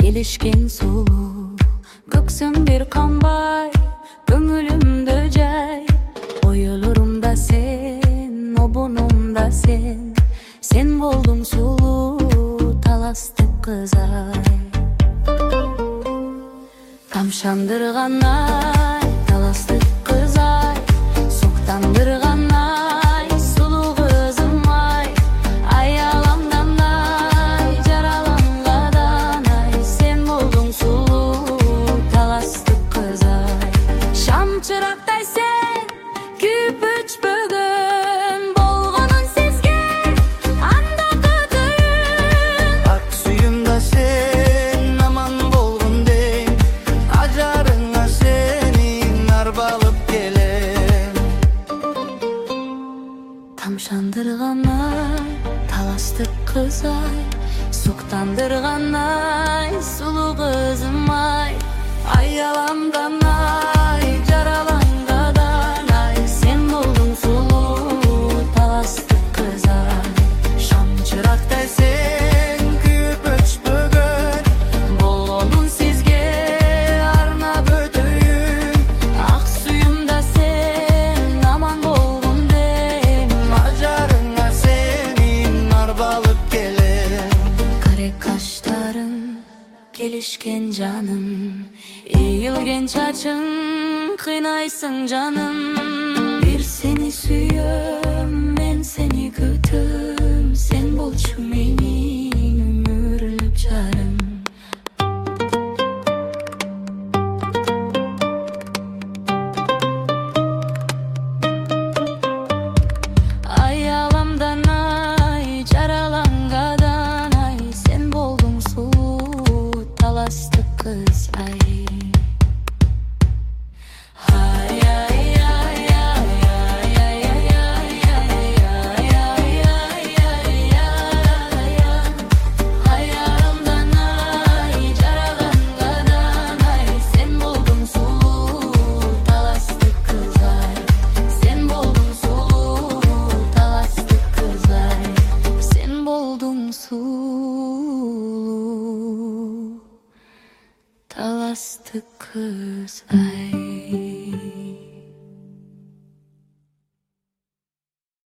келишкен сулуу. Көксүм бир канбай, көңүлүмдө жай. Оюларымда сен, обунумда сен. Сен болдуң сулуу, таластык кыз ай. Тамшандырган ай, таластык кыз ай. Суктандырган ай, сулуу кызым ай. Аяламдан ай, жаралангадан ай. Сен болдуң сулуу, таластык кыз ай. Шам чырактай сен, күйүп өчпөгөн. Болгонун сезген, анда күтүүн. Ак сүйүмда сен, аман болгон дейм. Ажарыңа сенин арбалып келем. Тамшандырган ай, таластык кыз ай. Суктандырган ай, сулуу кызым ай. Аяламдан ай, жаралангадан ай. Сен болдуң сулуу, таластык кыз ай. Шам чырактай сен, күйүп өчпөгөн. Болгонун сизге арнап өтөйүн. Ак сүйүмда сен, аман болгон дейм. Ажарыңа сенин арбалып келем. Каре каштарың, келишкен жаным. Ийилген чачың, кыйнайсың жаным. Бир сени сүйөм, мен сени күтөм. Сен болчу менин өмүрлүк жарым. Аяламдан ай, жаралангадан ай. Сен болдуң сулуу, таластык кыз ай. Аяламдан ай, жаралангадан ай. Сен болдуң сулуу, таластык кыз ай. Сен болдуң сулуу, таластык кыз ай. Сен болдуң сулуу, таластык кыз ай.